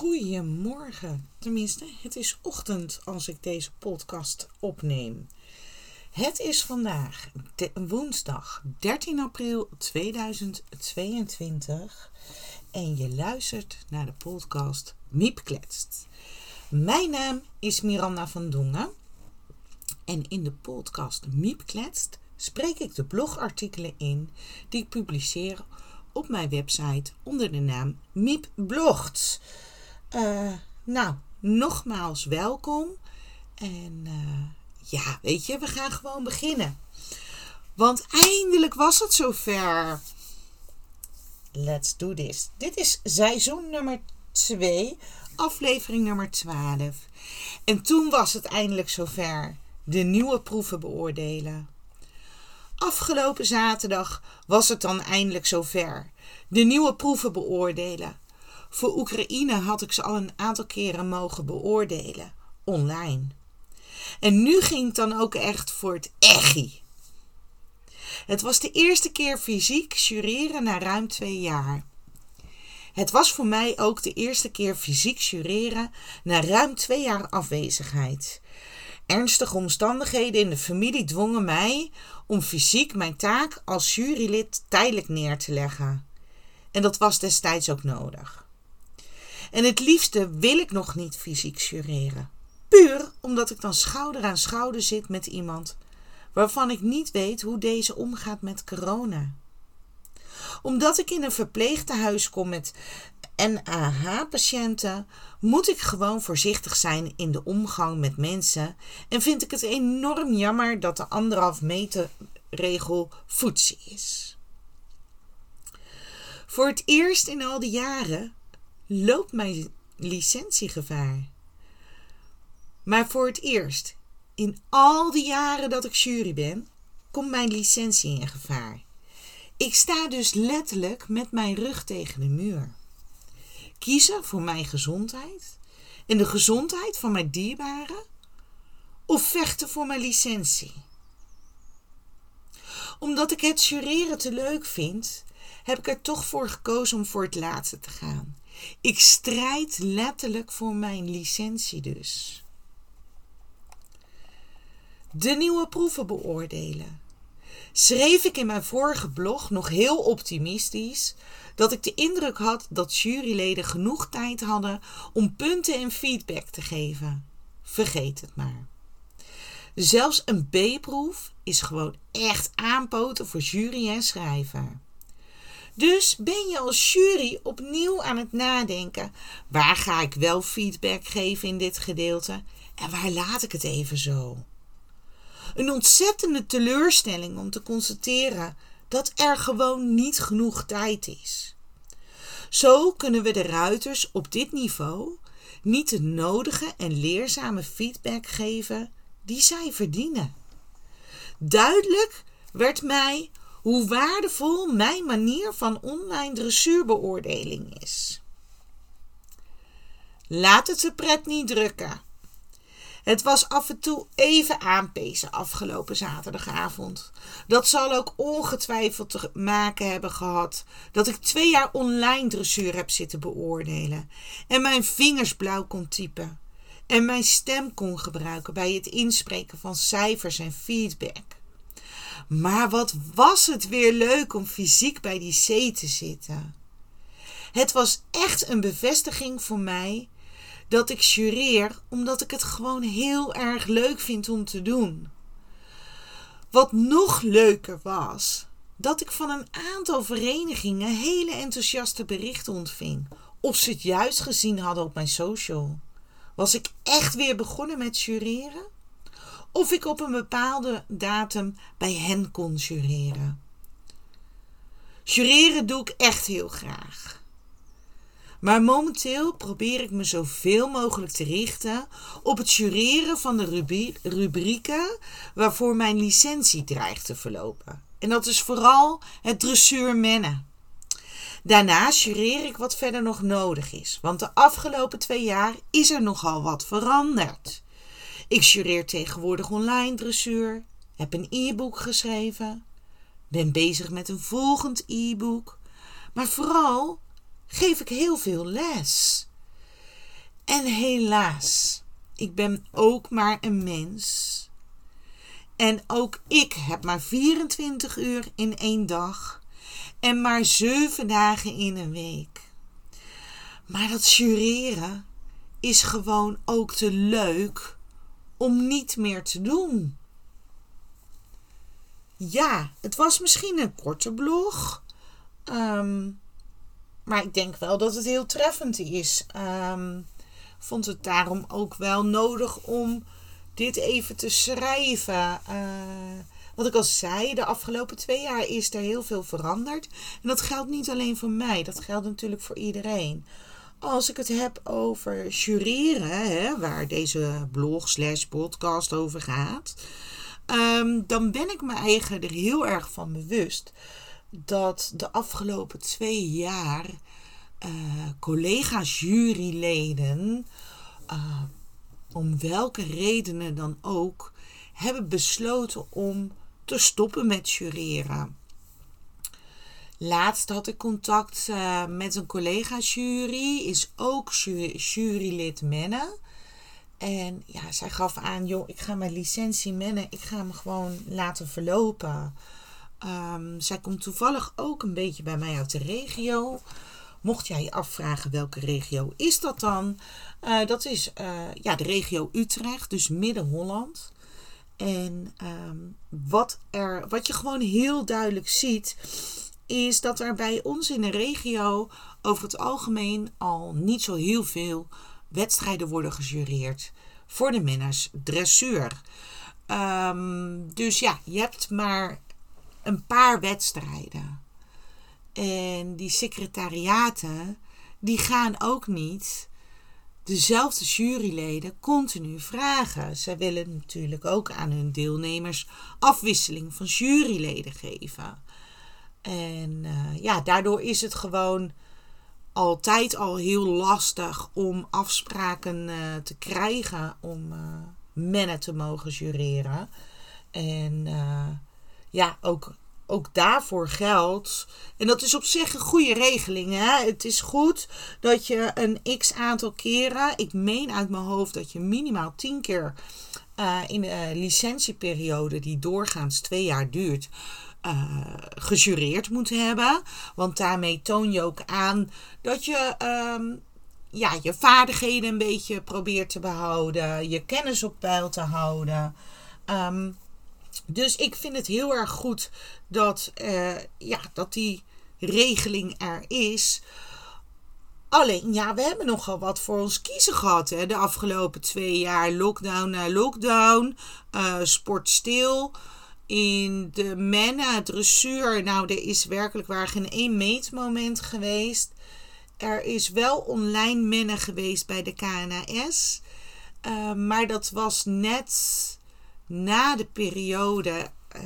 Goedemorgen, tenminste het is ochtend als ik deze podcast opneem. Het is vandaag woensdag 13 april 2022 en je luistert naar de podcast Miep Kletst. Mijn naam is Miranda van Dongen en in de podcast Miep Kletst spreek ik de blogartikelen in die ik publiceer op mijn website onder de naam Miep Blogt. Nogmaals welkom. En we gaan gewoon beginnen. Want eindelijk was het zover. Let's do this. Dit is seizoen nummer 2, aflevering nummer 12. En toen was het eindelijk zover. De nieuwe proeven beoordelen. Afgelopen zaterdag was het dan eindelijk zover. De nieuwe proeven beoordelen. Voor Oekraïne had ik ze al een aantal keren mogen beoordelen. Online. En nu ging het dan ook echt voor het echi. Het was de eerste keer fysiek jureren na ruim 2 jaar. Het was voor mij ook de eerste keer fysiek jureren na ruim 2 jaar afwezigheid. Ernstige omstandigheden in de familie dwongen mij om fysiek mijn taak als jurylid tijdelijk neer te leggen. En dat was destijds ook nodig. En het liefste wil ik nog niet fysiek jureren. Puur omdat ik dan schouder aan schouder zit met iemand waarvan ik niet weet hoe deze omgaat met corona. Omdat ik in een verpleegtehuis kom met NAH-patiënten, moet ik gewoon voorzichtig zijn in de omgang met mensen en vind ik het enorm jammer dat de 1,5 meter regel voetzie is. Voor het eerst in al die jaren loopt mijn licentiegevaar. Maar voor het eerst in al die jaren dat ik jury ben, komt mijn licentie in gevaar. Ik sta dus letterlijk met mijn rug tegen de muur. Kiezen voor mijn gezondheid en de gezondheid van mijn dierbaren of vechten voor mijn licentie. Omdat ik het jureren te leuk vind, heb ik er toch voor gekozen om voor het laatste te gaan. Ik strijd letterlijk voor mijn licentie dus. De nieuwe proeven beoordelen. Schreef ik in mijn vorige blog nog heel optimistisch dat ik de indruk had dat juryleden genoeg tijd hadden om punten en feedback te geven. Vergeet het maar. Zelfs een B-proef is gewoon echt aanpoten voor jury en schrijver. Dus ben je als jury opnieuw aan het nadenken, waar ga ik wel feedback geven in dit gedeelte en waar laat ik het even zo? Een ontzettende teleurstelling om te constateren dat er gewoon niet genoeg tijd is. Zo kunnen we de ruiters op dit niveau niet de nodige en leerzame feedback geven die zij verdienen. Duidelijk werd mij hoe waardevol mijn manier van online dressuurbeoordeling is. Laat het de pret niet drukken. Het was af en toe even aanpezen afgelopen zaterdagavond. Dat zal ook ongetwijfeld te maken hebben gehad dat ik 2 jaar online dressuur heb zitten beoordelen en mijn vingers blauw kon typen en mijn stem kon gebruiken bij het inspreken van cijfers en feedback. Maar wat was het weer leuk om fysiek bij die C te zitten. Het was echt een bevestiging voor mij dat ik jureer omdat ik het gewoon heel erg leuk vind om te doen. Wat nog leuker was, dat ik van een aantal verenigingen hele enthousiaste berichten ontving. Of ze het juist gezien hadden op mijn social. Was ik echt weer begonnen met jureren? Of ik op een bepaalde datum bij hen kon jureren. Jureren doe ik echt heel graag. Maar momenteel probeer ik me zoveel mogelijk te richten op het jureren van de rubrieken waarvoor mijn licentie dreigt te verlopen. En dat is vooral het dressuur mennen. Daarnaast jureer ik wat verder nog nodig is, want de afgelopen 2 jaar is er nogal wat veranderd. Ik jureer tegenwoordig online dressuur, heb een e-book geschreven, ben bezig met een volgend e-book, maar vooral geef ik heel veel les. En helaas, ik ben ook maar een mens. En ook ik heb maar 24 uur in 1 dag. En maar 7 dagen in een week. Maar dat jureren is gewoon ook te leuk om niet meer te doen. Ja, het was misschien een korte blog. Maar ik denk wel dat het heel treffend is. Vond het daarom ook wel nodig om dit even te schrijven. Wat ik al zei, de afgelopen 2 jaar is er heel veel veranderd. En dat geldt niet alleen voor mij, dat geldt natuurlijk voor iedereen. Als ik het heb over jureren, waar deze blog/podcast over gaat, dan ben ik me eigenlijk er heel erg van bewust dat de afgelopen 2 jaar collega's juryleden, om welke redenen dan ook, hebben besloten om te stoppen met jureren. Laatst had ik contact met een collega-jury, is ook jurylid Menne. En ja, zij gaf aan, joh, ik ga mijn licentie Menne, ik ga hem gewoon laten verlopen. Zij komt toevallig ook een beetje bij mij uit de regio. Mocht jij je afvragen welke regio is dat dan? Dat is de regio Utrecht, dus Midden-Holland. En wat je gewoon heel duidelijk ziet, is dat er bij ons in de regio over het algemeen al niet zo heel veel wedstrijden worden gejureerd voor de manners dressuur. Dus ja, je hebt maar een paar wedstrijden. En die secretariaten, die gaan ook niet dezelfde juryleden continu vragen. Zij willen natuurlijk ook aan hun deelnemers afwisseling van juryleden geven. En daardoor is het gewoon altijd al heel lastig om afspraken te krijgen om mannen te mogen jureren. En ook daarvoor geldt, en dat is op zich een goede regeling. Hè? Het is goed dat je een x-aantal keren, ik meen uit mijn hoofd dat je minimaal 10 keer in de licentieperiode, die doorgaans 2 jaar duurt, gejureerd moet hebben. Want daarmee toon je ook aan dat je je vaardigheden een beetje probeert te behouden, je kennis op peil te houden. Dus ik vind het heel erg goed dat die regeling er is. Alleen, ja, we hebben nogal wat voor ons kiezen gehad. Hè? De afgelopen 2 jaar, lockdown na lockdown, sport stil. In de mannen dressuur, nou, er is werkelijk waar geen 1 meetmoment geweest. Er is wel online mannen geweest bij de KNAS. Maar dat was net na de periode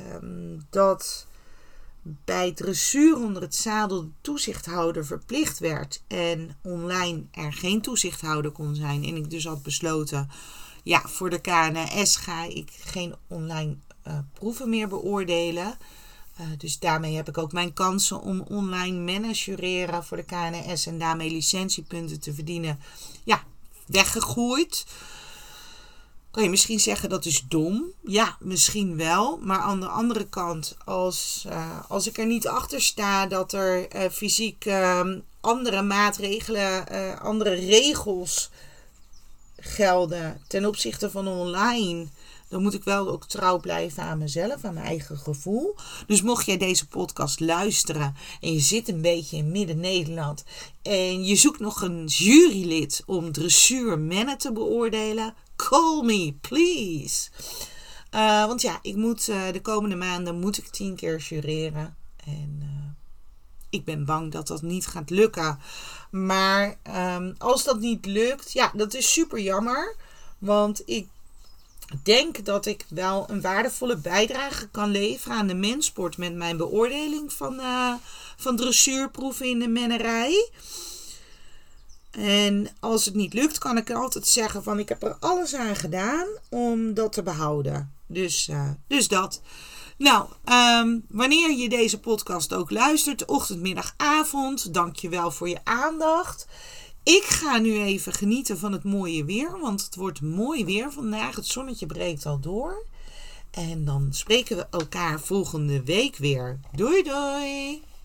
dat bij dressuur onder het zadel de toezichthouder verplicht werd en online er geen toezichthouder kon zijn. En ik dus had besloten, voor de KNAS ga ik geen online proeven meer beoordelen. Dus daarmee heb ik ook mijn kansen om online mannen jureren voor de KNAS en daarmee licentiepunten te verdienen, weggegooid. Kan je misschien zeggen dat is dom? Ja, misschien wel. Maar aan de andere kant, als ik er niet achter sta dat er fysiek andere maatregelen, andere regels gelden ten opzichte van online, dan moet ik wel ook trouw blijven aan mezelf, aan mijn eigen gevoel. Dus mocht jij deze podcast luisteren en je zit een beetje in Midden-Nederland en je zoekt nog een jurylid om dressuur mannen te beoordelen, call me, please. Want ik moet de komende maanden 10 keer jureren. En ik ben bang dat dat niet gaat lukken. Maar als dat niet lukt, dat is super jammer. Want ik denk dat ik wel een waardevolle bijdrage kan leveren aan de mensport met mijn beoordeling van dressuurproeven in de mennerij. En als het niet lukt, kan ik altijd zeggen van ik heb er alles aan gedaan om dat te behouden. Dus dat. Nou, wanneer je deze podcast ook luistert, ochtend, middag, avond, dank je wel voor je aandacht. Ik ga nu even genieten van het mooie weer. Want het wordt mooi weer vandaag. Het zonnetje breekt al door. En dan spreken we elkaar volgende week weer. Doei doei!